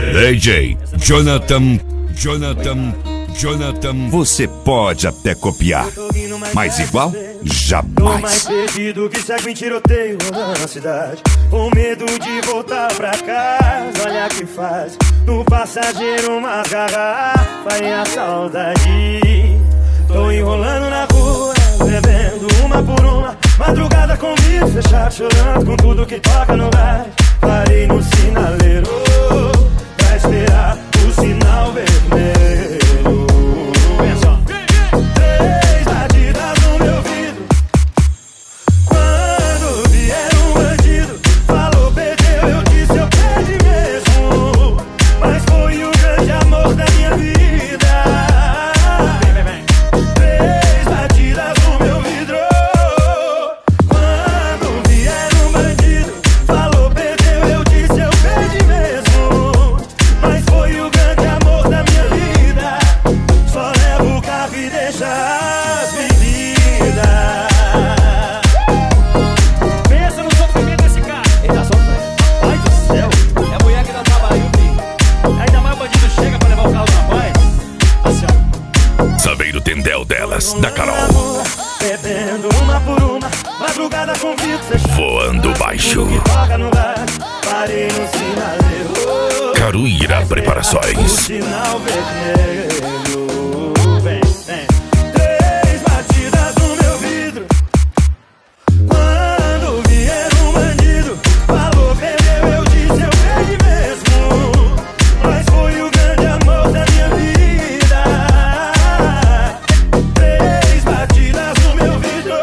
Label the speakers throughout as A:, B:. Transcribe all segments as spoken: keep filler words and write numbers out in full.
A: D J Jonathan, Jonathan, Jonathan.
B: Você pode até copiar, mas igual,
C: Tô
B: jamais.
C: mais perdido que segue em tiroteio na cidade. Com medo de voltar pra casa, olha que faz. No passageiro uma garrafa e a saudade. Tô enrolando na rua, bebendo uma por uma. Madrugada com vidro fechado, chorando com tudo que toca no rádio. Parei no sinaleiro pra esperar o sinal vermelho. Pensa, três batidas no meu vidro. Quando vier um bandido, falou perdeu, eu disse eu perdi mesmo. Mas foi o grande amor da minha vida. Três batidas no meu vidro. Quando vier um bandido, falou perdeu, eu disse eu perdi mesmo. Mas foi o grande amor da minha vida. Só levo o carro e deixa as bebidas.
D: Pensa no sofrimento desse cara. Ele tá sofrendo. Ai do céu. É a mulher que dá trabalho, filho. Ainda mais o bandido chega pra levar o carro da paz. Assim, ó.
A: Saber o tendel delas, da Carol.
C: Bebendo uma por uma, madrugada com vidro fechado.
A: Voando baixo.
C: Tudo que toca no rádio, parei no sinaleiro.
A: Caruíra
C: O
A: Preparações.
C: sinal vermelho. Vem, vem. Três batidas no meu vidro. Quando vier um bandido, falou perdeu, eu disse eu perdi mesmo. Mas foi o grande amor da minha vida. Três batidas no meu vidro.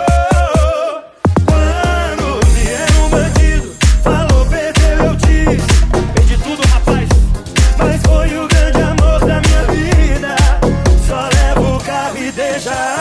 C: Quando vier um bandido, falou perdeu, eu disse
D: Perdi tudo, rapaz.
C: mas foi o grande amor da minha vida. Só levo o carro e deixa